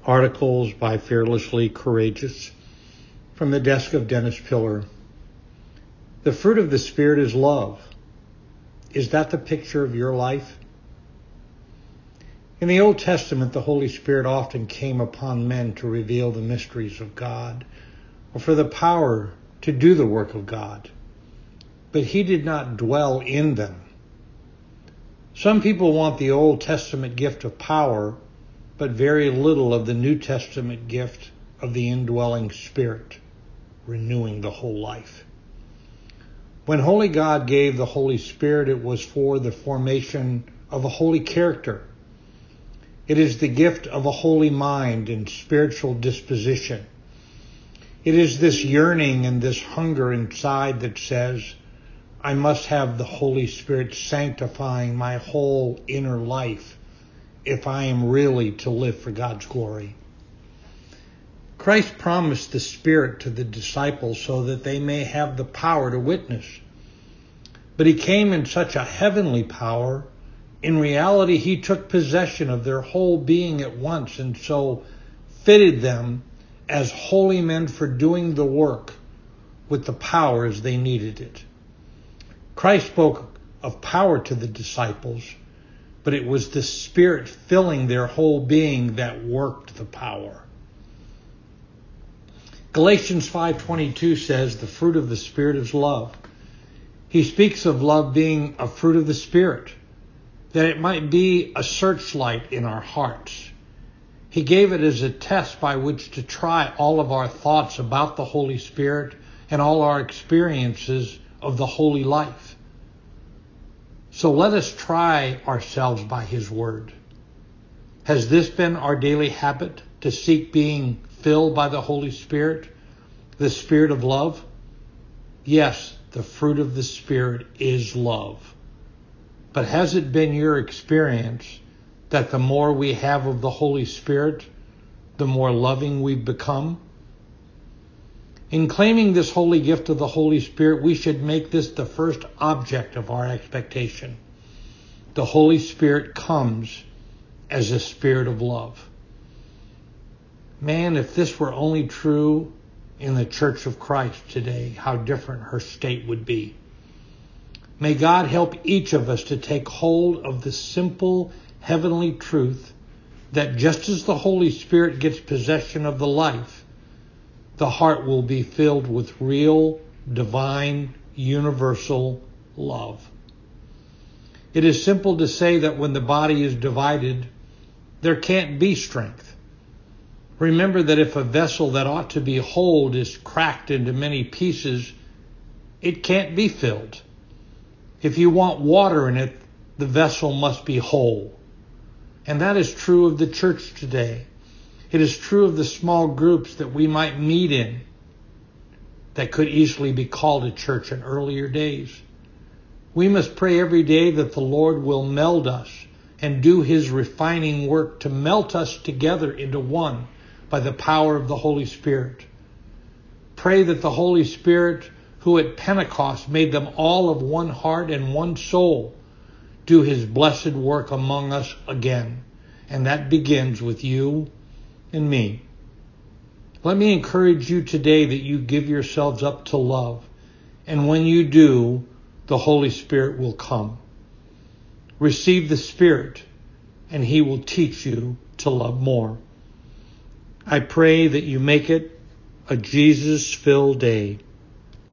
Articles by Fearlessly Courageous from the desk of Dennis Pillar. The fruit of the Spirit is love. Is that the picture of your life? In the Old Testament, the Holy Spirit often came upon men to reveal the mysteries of God or for the power to do the work of God. But he did not dwell in them. Some people want the Old Testament gift of power, but very little of the New Testament gift of the indwelling Spirit, renewing the whole life. When Holy God gave the Holy Spirit, it was for the formation of a holy character. It is the gift of a holy mind and spiritual disposition. It is this yearning and this hunger inside that says, I must have the Holy Spirit sanctifying my whole inner life if I am really to live for God's glory. Christ promised the Spirit to the disciples so that they may have the power to witness. But he came in such a heavenly power. In reality, he took possession of their whole being at once and so fitted them as holy men for doing the work with the power as they needed it. Christ spoke of power to the disciples, but it was the Spirit filling their whole being that worked the power. Galatians 5:22 says the fruit of the Spirit is love. He speaks of love being a fruit of the Spirit, that it might be a searchlight in our hearts. He gave it as a test by which to try all of our thoughts about the Holy Spirit and all our experiences of the holy life. So let us try ourselves by his word. Has this been our daily habit, to seek being filled by the Holy Spirit, the Spirit of love? Yes, the fruit of the Spirit is love. But has it been your experience that the more we have of the Holy Spirit, the more loving we've become? In claiming this holy gift of the Holy Spirit, we should make this the first object of our expectation. The Holy Spirit comes as a spirit of love. Man, if this were only true in the Church of Christ today, how different her state would be. May God help each of us to take hold of the simple heavenly truth that just as the Holy Spirit gets possession of the life, the heart will be filled with real, divine, universal love. It is simple to say that when the body is divided, there can't be strength. Remember that if a vessel that ought to be whole is cracked into many pieces, it can't be filled. If you want water in it, the vessel must be whole. And that is true of the church today. It is true of the small groups that we might meet in that could easily be called a church in earlier days. We must pray every day that the Lord will meld us and do his refining work to melt us together into one by the power of the Holy Spirit. Pray that the Holy Spirit, who at Pentecost made them all of one heart and one soul, do his blessed work among us again. And that begins with you and me. Let me encourage you today that you give yourselves up to love. And when you do, the Holy Spirit will come. Receive the Spirit, and he will teach you to love more. I pray that you make it a Jesus-filled day.